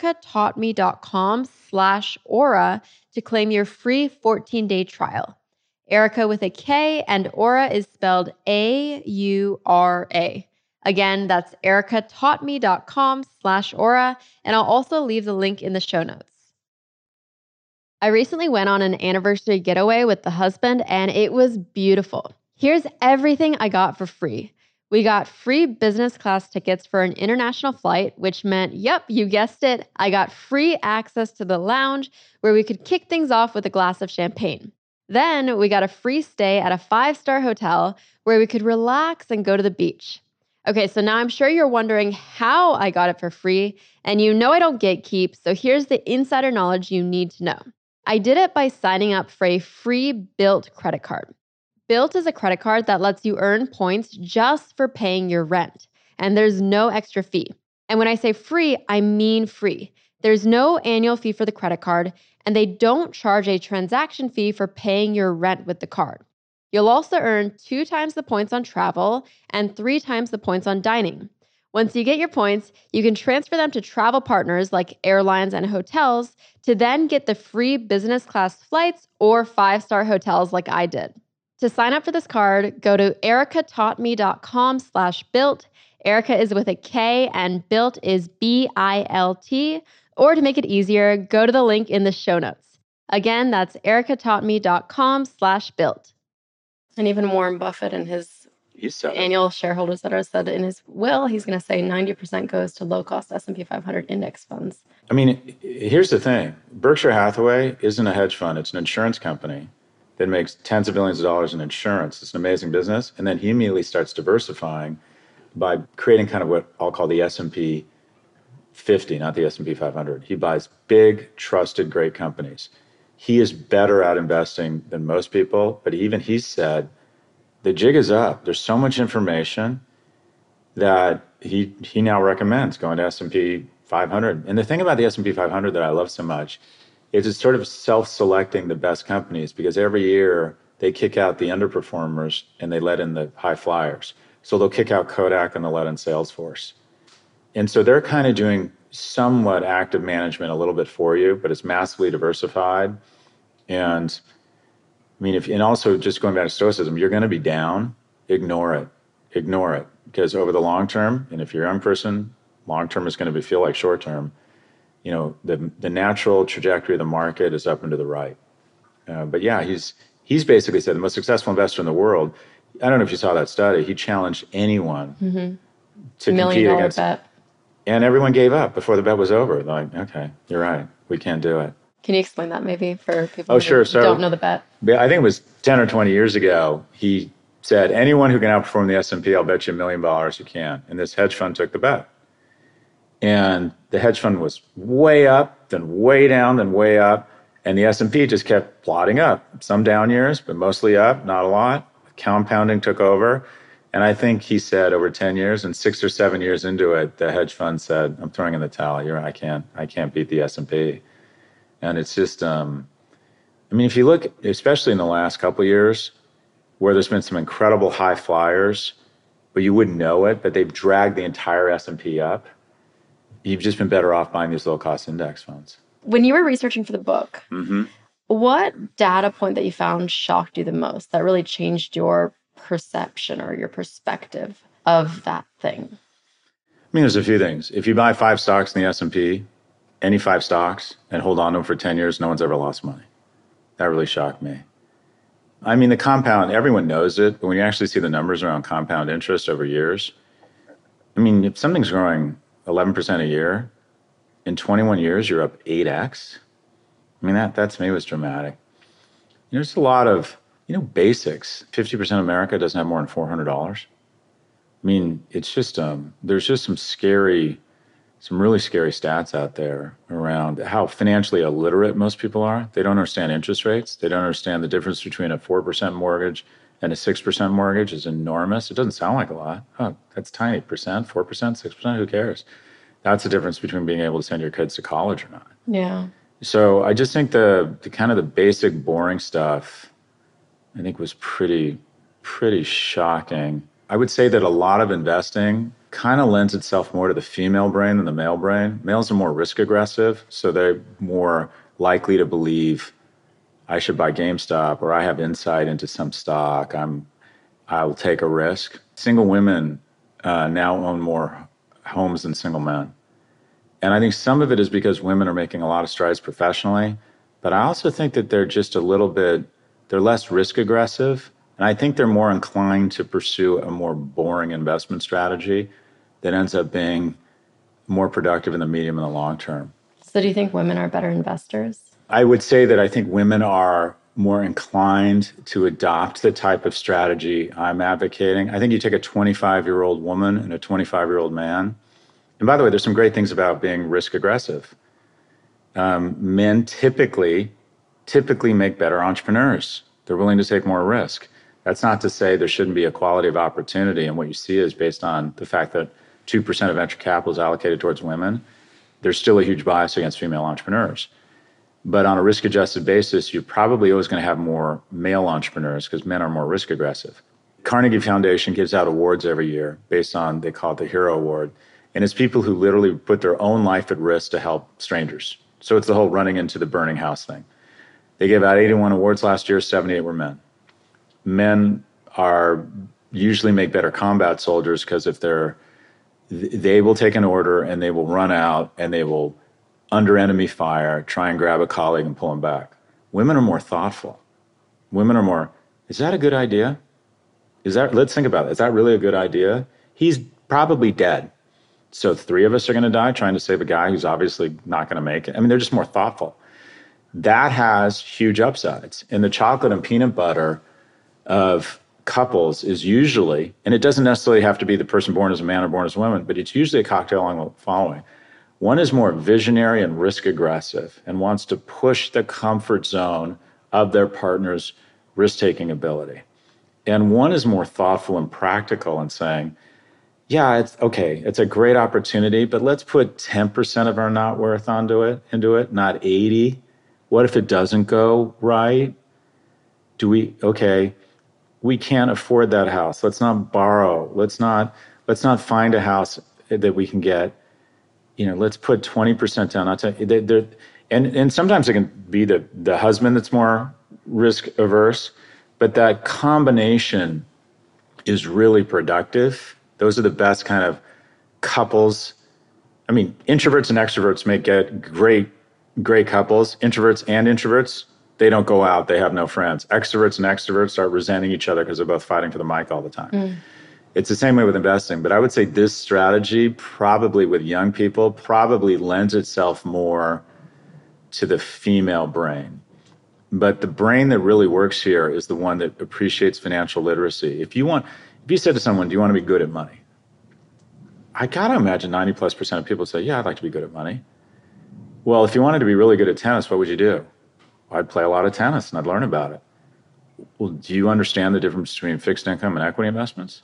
ericataughtme.com/Aura to claim your free 14-day trial. Erica with a K and Aura is spelled A-U-R-A. Again, that's ericataughtme.com/Aura, and I'll also leave the link in the show notes. I recently went on an anniversary getaway with the husband, and it was beautiful. Here's everything I got for free. We got free business class tickets for an international flight, which meant, yep, you guessed it, I got free access to the lounge where we could kick things off with a glass of champagne. Then we got a free stay at a 5-star hotel where we could relax and go to the beach. Okay, so now I'm sure you're wondering how I got it for free, and you know I don't gatekeep, so here's the insider knowledge you need to know. I did it by signing up for a free Built credit card. Built is a credit card that lets you earn points just for paying your rent, and there's no extra fee. And when I say free, I mean free. There's no annual fee for the credit card, and they don't charge a transaction fee for paying your rent with the card. You'll also earn 2 times the points on travel and 3 times the points on dining. Once you get your points, you can transfer them to travel partners like airlines and hotels to then get the free business class flights or 5-star hotels like I did. To sign up for this card, go to ericataughtme.com/built. Erica is with a K and Built is BILT. Or to make it easier, go to the link in the show notes. Again, that's ericataughtme.com/built. And even Warren Buffett and his annual shareholders letter said in his will, he's going to say 90% goes to low-cost S&P 500 index funds. I mean, here's the thing. Berkshire Hathaway isn't a hedge fund. It's an insurance company that makes tens of billions of dollars in insurance. It's an amazing business. And then he immediately starts diversifying by creating kind of what I'll call the S&P 50, not the S&P 500. He buys big, trusted, great companies. He is better at investing than most people, but even he said, the jig is up. There's so much information that he now recommends going to S&P 500. And the thing about the S&P 500 that I love so much is it's sort of self-selecting the best companies, because every year they kick out the underperformers and they let in the high flyers. So they'll kick out Kodak and they'll let in Salesforce. And so they're kind of doing somewhat active management a little bit for you, but it's massively diversified. And I mean, and also just going back to Stoicism, you're going to be down, ignore it, because over the long term, and if you're a young person, long term is going to feel like short term. You know, the natural trajectory of the market is up and to the right. But yeah, he's basically said the most successful investor in the world. I don't know if you saw that study. He challenged anyone to compete against bet. And everyone gave up before the bet was over. They're like, okay, you're right. We can't do it. Can you explain that maybe for people who don't know the bet? I think it was 10 or 20 years ago. He said, anyone who can outperform the S&P, I'll bet you $1 million you can. And this hedge fund took the bet. And the hedge fund was way up, then way down, then way up. And the S&P just kept plodding up. Some down years, but mostly up, not a lot. Compounding took over. And I think he said over 10 years, and 6 or 7 years into it, the hedge fund said, I'm throwing in the towel. I can't beat the S&P. And it's just, I mean, if you look, especially in the last couple of years, where there's been some incredible high flyers, but you wouldn't know it, but they've dragged the entire S&P up. You've just been better off buying these low-cost index funds. When you were researching for the book, what data point that you found shocked you the most, that really changed your perception or your perspective of that thing? I mean, there's a few things. If you buy 5 stocks in the S&P, any 5 stocks, and hold on to them for 10 years, no one's ever lost money. That really shocked me. I mean, the compound, everyone knows it, but when you actually see the numbers around compound interest over years, I mean, if something's growing 11% a year, in 21 years, you're up 8x. I mean, that to me was dramatic. There's a lot of, basics. 50% of America doesn't have more than $400. I mean, it's just, there's just some really scary stats out there around how financially illiterate most people are. They don't understand interest rates. They don't understand the difference between a 4% mortgage and a 6% mortgage is enormous. It doesn't sound like a lot. Oh, that's tiny. 4%, 6%, who cares? That's the difference between being able to send your kids to college or not. Yeah. So I just think the kind of the basic boring stuff, I think was pretty shocking. I would say that a lot of investing kind of lends itself more to the female brain than the male brain. Males are more risk aggressive, so they're more likely to believe I should buy GameStop or I have insight into some stock. I'll take a risk. Single women now own more homes than single men. And I think some of it is because women are making a lot of strides professionally, but I also think that they're just they're less risk aggressive. And I think they're more inclined to pursue a more boring investment strategy that ends up being more productive in the medium and the long term. So do you think women are better investors? I would say that I think women are more inclined to adopt the type of strategy I'm advocating. I think you take a 25-year-old woman and a 25-year-old man. And by the way, there's some great things about being risk aggressive. Men typically make better entrepreneurs. They're willing to take more risk. That's not to say there shouldn't be equality of opportunity. And what you see is based on the fact that 2% of venture capital is allocated towards women. There's still a huge bias against female entrepreneurs. But on a risk-adjusted basis, you're probably always going to have more male entrepreneurs because men are more risk aggressive. Carnegie Foundation gives out awards every year based on, they call it the Hero Award. And it's people who literally put their own life at risk to help strangers. So it's the whole running into the burning house thing. They gave out 81 awards last year, 78 were men. Men are usually make better combat soldiers because if they will take an order and they will run out and they will, under enemy fire, try and grab a colleague and pull him back. Women are more thoughtful. Women are more, is that a good idea? Let's think about it. Is that really a good idea? He's probably dead. So 3 of us are going to die trying to save a guy who's obviously not going to make it. I mean, they're just more thoughtful. That has huge upsides. And the chocolate and peanut butter of couples is usually, and it doesn't necessarily have to be the person born as a man or born as a woman, but it's usually a cocktail along the following. One is more visionary and risk aggressive and wants to push the comfort zone of their partner's risk-taking ability. And one is more thoughtful and practical and saying, yeah, it's okay, it's a great opportunity, but let's put 10% of our net worth into it, not 80. What if it doesn't go right? We can't afford that house. Let's not borrow. Let's not find a house that we can get. Let's put 20% down. And sometimes it can be the husband that's more risk averse, but that combination is really productive. Those are the best kind of couples. I mean, introverts and extroverts may get great couples. Introverts and introverts, they don't go out. They have no friends. Extroverts and extroverts start resenting each other because they're both fighting for the mic all the time. It's the same way with investing. But I would say this strategy, probably with young people, probably lends itself more to the female brain. But the brain that really works here is the one that appreciates financial literacy. If you said to someone, do you want to be good at money? I got to imagine 90+% of people say, yeah, I'd like to be good at money. Well, if you wanted to be really good at tennis, what would you do? I'd play a lot of tennis and I'd learn about it. Well, do you understand the difference between fixed income and equity investments?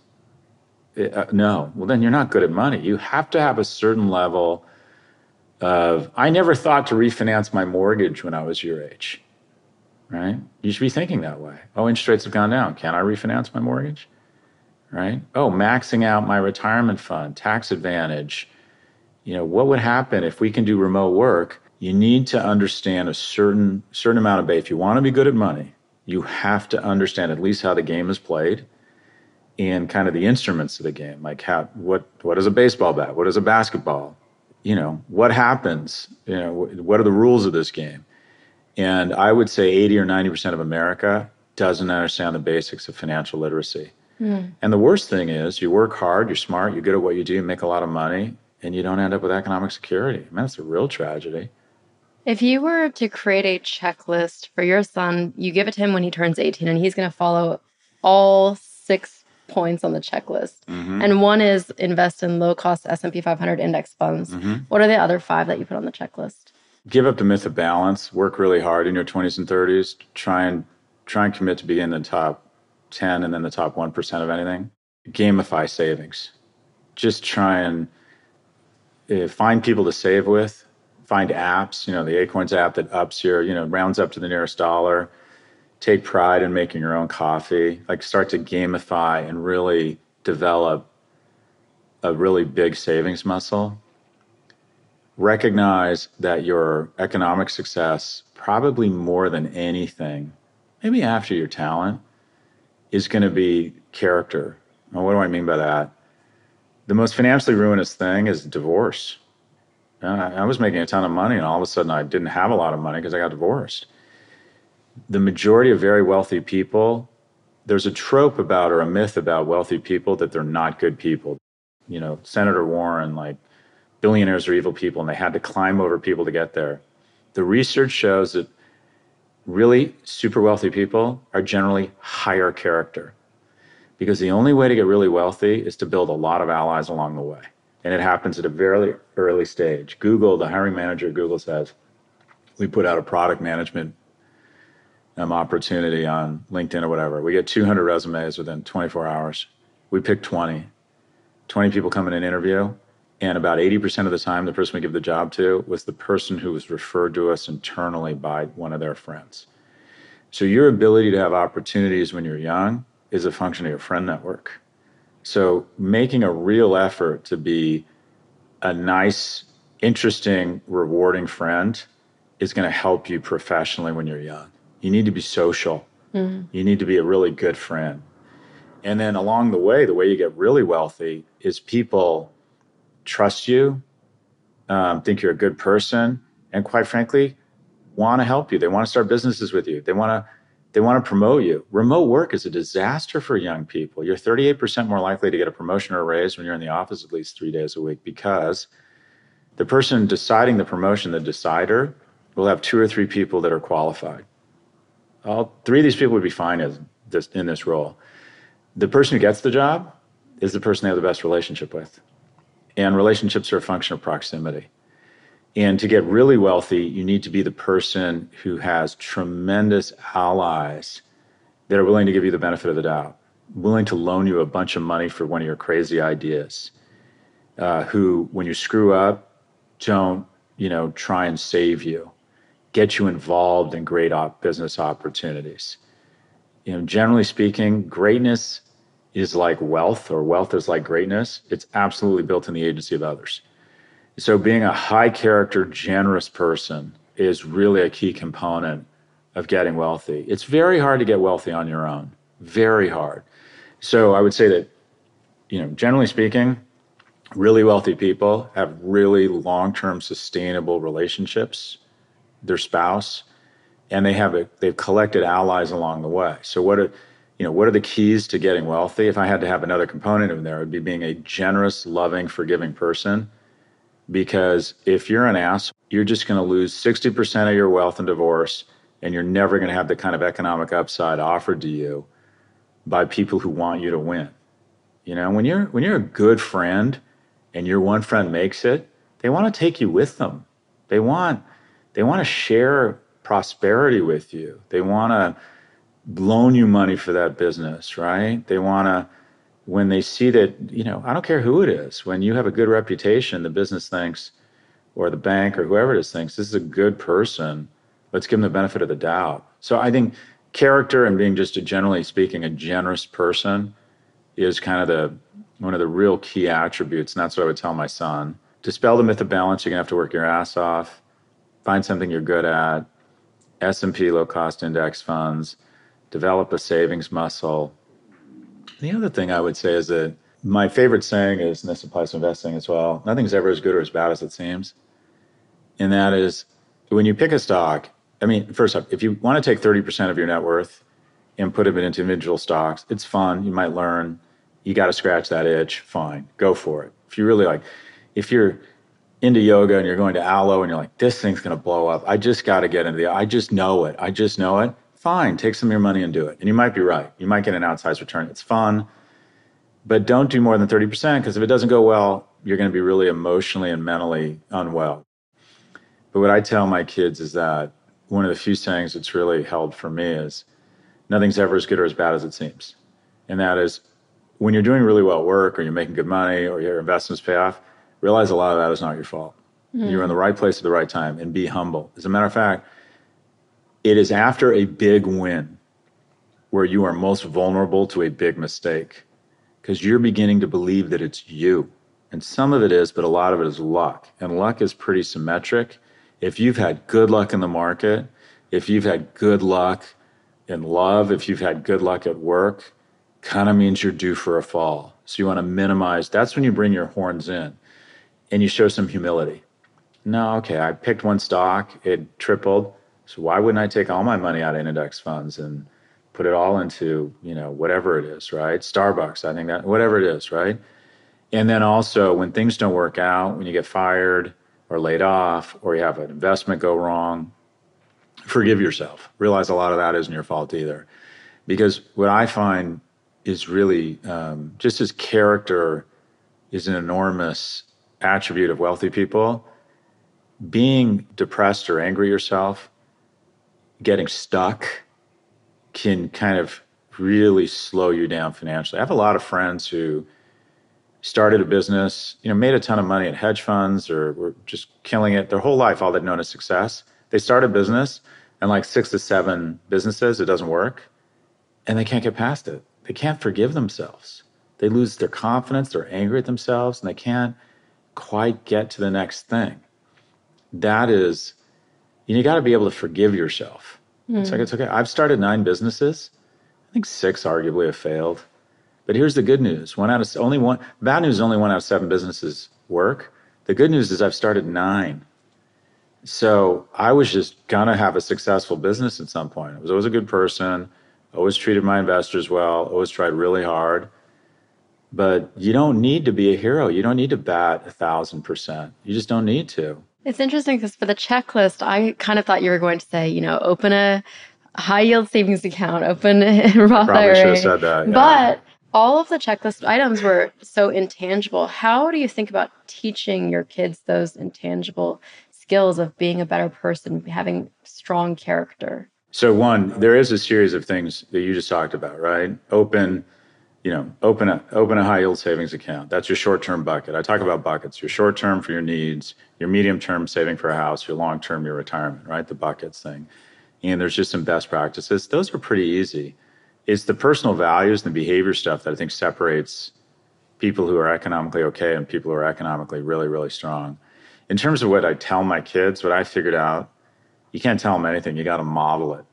No. Well, then you're not good at money. You have to have a certain level of, I never thought to refinance my mortgage when I was your age, right? You should be thinking that way. Oh, interest rates have gone down. Can I refinance my mortgage? Right? Oh, maxing out my retirement fund, tax advantage. What would happen if we can do remote work? You need to understand a certain amount of base. If you want to be good at money, you have to understand at least how the game is played and kind of the instruments of the game. Like what is a baseball bat? What is a basketball? What happens? What are the rules of this game? And I would say 80 or 90% of America doesn't understand the basics of financial literacy. And the worst thing is you work hard, you're smart, you're good at what you do, you make a lot of money, and you don't end up with economic security. Man, that's a real tragedy. If you were to create a checklist for your son, you give it to him when he turns 18, and he's going to follow all 6 points on the checklist. And one is invest in low-cost S&P 500 index funds. What are the other 5 that you put on the checklist? Give up the myth of balance. Work really hard in your 20s and 30s. Try and commit to be in the top 10 and then the top 1% of anything. Gamify savings. Just try and find people to save with. Find apps, the Acorns app that ups your, rounds up to the nearest dollar. Take pride in making your own coffee. Like start to gamify and really develop a really big savings muscle. Recognize that your economic success, probably more than anything, maybe after your talent, is going to be character. Now, what do I mean by that? The most financially ruinous thing is divorce. I was making a ton of money and all of a sudden I didn't have a lot of money because I got divorced. The majority of very wealthy people, there's a trope about or a myth about wealthy people that they're not good people. Senator Warren, like billionaires are evil people and they had to climb over people to get there. The research shows that really super wealthy people are generally higher character, because the only way to get really wealthy is to build a lot of allies along the way. And it happens at a very early stage. Google, the hiring manager at Google says, we put out a product management opportunity on LinkedIn or whatever. We get 200 resumes within 24 hours. We pick 20 people come in an interview, and about 80% of the time, the person we give the job to was the person who was referred to us internally by one of their friends. So your ability to have opportunities when you're young is a function of your friend network. So making a real effort to be a nice, interesting, rewarding friend is going to help you professionally when you're young. You need to be social. You need to be a really good friend. And then along the way you get really wealthy is people trust you, think you're a good person, and quite frankly, want to help you. They want to start businesses with you. They want to promote you. Remote work is a disaster for young people. You're 38% more likely to get a promotion or a raise when you're in the office at least 3 days a week, because the person deciding the promotion, the decider, will have 2 or 3 people that are qualified. All 3 of these people would be fine in this role. The person who gets the job is the person they have the best relationship with. And relationships are a function of proximity. And to get really wealthy, you need to be the person who has tremendous allies that are willing to give you the benefit of the doubt, willing to loan you a bunch of money for one of your crazy ideas, who, when you screw up, don't, try and save you, get you involved in great business opportunities. Generally speaking, greatness is like wealth, or wealth is like greatness. It's absolutely built in the agency of others. So being a high character, generous person is really a key component of getting wealthy. It's very hard to get wealthy on your own, very hard. So I would say that, generally speaking, really wealthy people have really long-term sustainable relationships, their spouse, and they've collected allies along the way. So what are the keys to getting wealthy? If I had to have another component in there, it would be being a generous, loving, forgiving person. Because if you're an ass, you're just going to lose 60% of your wealth in divorce, and you're never going to have the kind of economic upside offered to you by people who want you to win. When you're a good friend and your one friend makes it, they want to take you with them. They want to share prosperity with you. They want to loan you money for that business, right? They want to, when they see that, I don't care who it is, when you have a good reputation, the business thinks, or the bank or whoever it is thinks, this is a good person, let's give them the benefit of the doubt. So I think character and being just generally speaking, a generous person is kind of one of the real key attributes. And that's what I would tell my son. Dispel the myth of balance. You're going to have to work your ass off. Find something you're good at. S&P low cost index funds. Develop a savings muscle. The other thing I would say is that my favorite saying is, and this applies to investing as well, nothing's ever as good or as bad as it seems. And that is, when you pick a stock, first off, if you want to take 30% of your net worth and put it into individual stocks, it's fun. You might learn. You got to scratch that itch. Fine. Go for it. If you're into yoga and you're going to Alo and you're like, this thing's going to blow up. I just got to get into I just know it. Fine. Take some of your money and do it. And you might be right. You might get an outsized return. It's fun. But don't do more than 30%, because if it doesn't go well, you're going to be really emotionally and mentally unwell. But what I tell my kids is that one of the few sayings that's really held for me is, nothing's ever as good or as bad as it seems. And that is, when you're doing really well at work, or you're making good money, or your investments pay off, realize a lot of that is not your fault. You're in the right place at the right time, and be humble. As a matter of fact, it is after a big win where you are most vulnerable to a big mistake, because you're beginning to believe that it's you. And some of it is, but a lot of it is luck. And luck is pretty symmetric. If you've had good luck in the market, if you've had good luck in love, if you've had good luck at work, kind of means you're due for a fall. So you want to minimize. That's when you bring your horns in and you show some humility. No, okay, I picked one stock, it tripled. So why wouldn't I take all my money out of index funds and put it all into, whatever it is, right? Starbucks, I think that, whatever it is, right? And then also, when things don't work out, when you get fired or laid off, or you have an investment go wrong, forgive yourself. Realize a lot of that isn't your fault either. Because what I find is really just as character is an enormous attribute of wealthy people, being depressed or angry yourself, getting stuck can kind of really slow you down financially. I have a lot of friends who started a business, made a ton of money at hedge funds or were just killing it their whole life, all they've known is success. They start a business and like 6 to 7 businesses, it doesn't work and they can't get past it. They can't forgive themselves. They lose their confidence, they're angry at themselves and they can't quite get to the next thing. That is, you got to be able to forgive yourself. It's like, it's okay. I've started 9 businesses. I think 6 arguably have failed. But here's the good news. Bad news is only 1 out of 7 businesses work. The good news is I've started 9. So I was just going to have a successful business at some point. I was always a good person, always treated my investors well, always tried really hard. But you don't need to be a hero. You don't need to bat 1,000%. You just don't need to. It's interesting because for the checklist, I kind of thought you were going to say, open a high yield savings account, open a Roth Probably IRA. should have said that. Yeah. But all of the checklist items were so intangible. How do you think about teaching your kids those intangible skills of being a better person, having strong character? So one, there is a series of things that you just talked about, right? Open a high yield savings account. That's your short-term bucket. I talk about buckets. Your short-term for your needs, your medium-term saving for a house, your long-term, your retirement, right? The buckets thing. And there's just some best practices. Those are pretty easy. It's the personal values and the behavior stuff that I think separates people who are economically okay and people who are economically really, really strong. In terms of what I tell my kids, what I figured out, you can't tell them anything. You got to model it.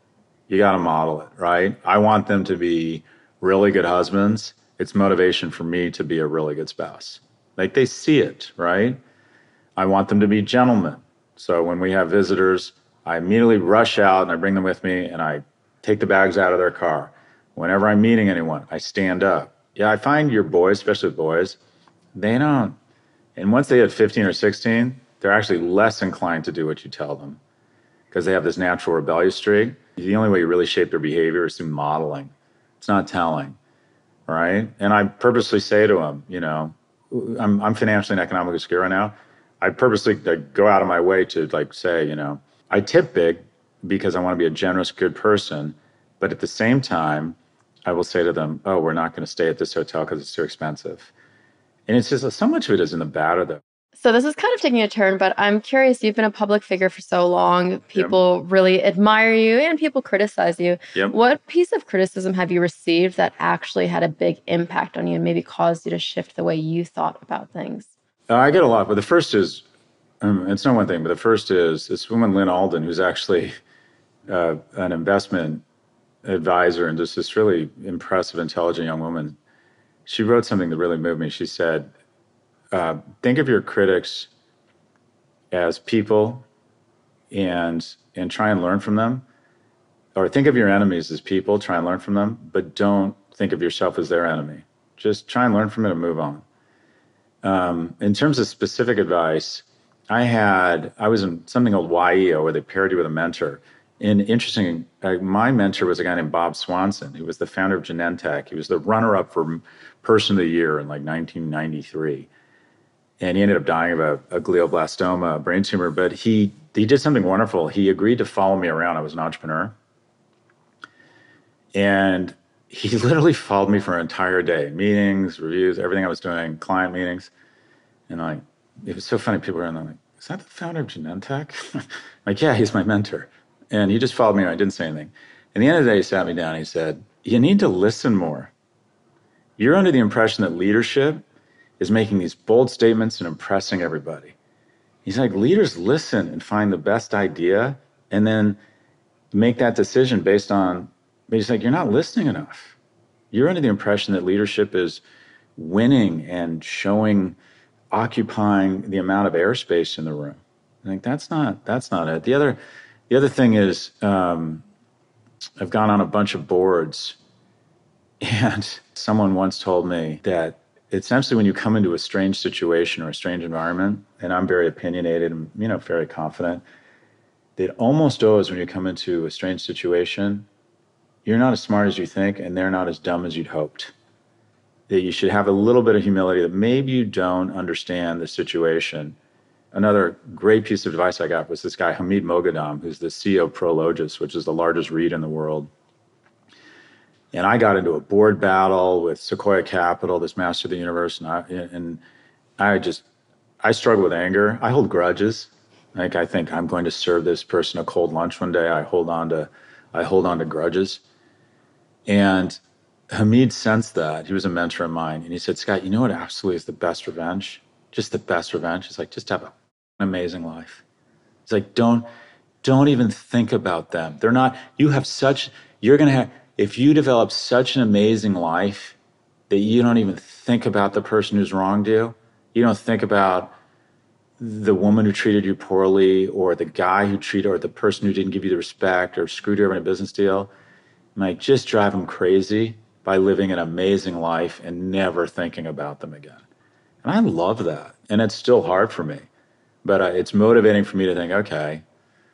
Right? I want them to be really good husbands. It's motivation for me to be a really good spouse. Like they see it, right? I want them to be gentlemen. So when we have visitors, I immediately rush out and I bring them with me and I take the bags out of their car. Whenever I'm meeting anyone, I stand up. Yeah, I find your boys, especially boys, they don't. And once they hit 15 or 16, they're actually less inclined to do what you tell them because they have this natural rebellious streak. The only way you really shape their behavior is through modeling. It's not telling, right? And I purposely say to them, I'm financially and economically secure right now. I purposely go out of my way to say, I tip big because I want to be a generous, good person. But at the same time, I will say to them, oh, we're not going to stay at this hotel because it's too expensive. And it's just so much of it is in the bad or the. So this is kind of taking a turn, but I'm curious, you've been a public figure for so long. People really admire you and people criticize you. Yep. What piece of criticism have you received that actually had a big impact on you and maybe caused you to shift the way you thought about things? I get a lot, but the first is, it's not one thing, but the first is this woman, Lynn Alden, who's actually an investment advisor and just this really impressive, intelligent young woman. She wrote something that really moved me. She said, think of your critics as people and try and learn from them. Or think of your enemies as people, try and learn from them, but don't think of yourself as their enemy. Just try and learn from it and move on. In terms of specific advice, I was in something called YEO where they paired you with a mentor. And interesting, my mentor was a guy named Bob Swanson, who was the founder of Genentech. He was the runner-up for Person of the Year in 1993. And he ended up dying of a glioblastoma, a brain tumor. But he did something wonderful. He agreed to follow me around. I was an entrepreneur. And he literally followed me for an entire day. Meetings, reviews, everything I was doing, client meetings. And it was so funny. People were in there like, is that the founder of Genentech? Yeah, he's my mentor. And he just followed me and I didn't say anything. And at the end of the day, he sat me down and he said, you need to listen more. You're under the impression that leadership is making these bold statements and impressing everybody. He's like, leaders listen and find the best idea and then make that decision based on, but he's like, you're not listening enough. You're under the impression that leadership is winning and occupying the amount of airspace in the room. I think that's not it. The other thing is, I've gone on a bunch of boards and someone once told me that essentially when you come into a strange situation or a strange environment, and I'm very opinionated and, very confident, that almost always when you come into a strange situation, you're not as smart as you think and they're not as dumb as you'd hoped. That you should have a little bit of humility that maybe you don't understand the situation. Another great piece of advice I got was this guy, Hamid Moghadam, who's the CEO of Prologis, which is the largest REIT in the world. And I got into a board battle with Sequoia Capital, this master of the universe, and I struggle with anger. I hold grudges. Like I think I'm going to serve this person a cold lunch one day. I hold on to grudges. And Hamid sensed that. He was a mentor of mine. And he said, Scott, you know what absolutely is the best revenge? Just the best revenge. It's like, just have an amazing life. It's like, don't even think about them. You're going to have, if you develop such an amazing life that you don't even think about the person who's wronged you, you don't think about the woman who treated you poorly or the guy or the person who didn't give you the respect or screwed you over in a business deal, like just drive them crazy by living an amazing life and never thinking about them again. And I love that. And it's still hard for me, but it's motivating for me to think, okay,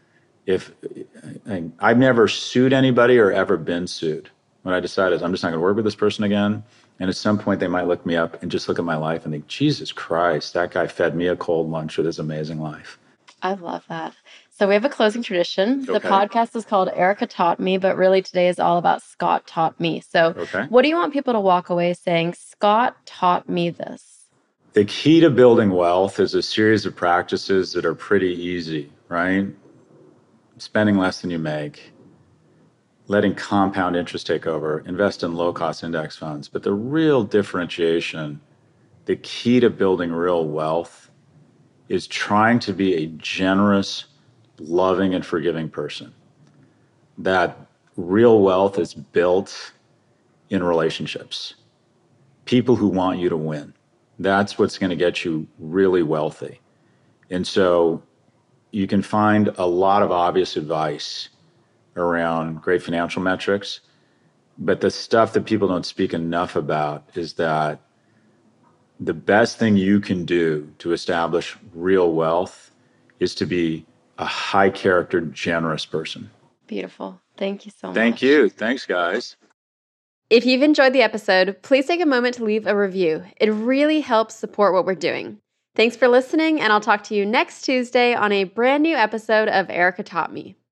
I've never sued anybody or ever been sued. When I decided I'm just not going to work with this person again. And at some point they might look me up and just look at my life and think, Jesus Christ, that guy fed me a cold lunch with his amazing life. I love that. So we have a closing tradition. Okay. The podcast is called Erica Taught Me, but really today is all about Scott taught me. So What do you want people to walk away saying, Scott taught me this? The key to building wealth is a series of practices that are pretty easy, right? Spending less than you make, letting compound interest take over, invest in low-cost index funds. But the real differentiation, the key to building real wealth is trying to be a generous, loving, and forgiving person. That real wealth is built in relationships. People who want you to win. That's what's going to get you really wealthy. And so you can find a lot of obvious advice around great financial metrics, but the stuff that people don't speak enough about is that the best thing you can do to establish real wealth is to be a high character, generous person. Beautiful. Thank you so much. Thank you. Thanks, guys. If you've enjoyed the episode, please take a moment to leave a review. It really helps support what we're doing. Thanks for listening, and I'll talk to you next Tuesday on a brand new episode of Erica Taught Me.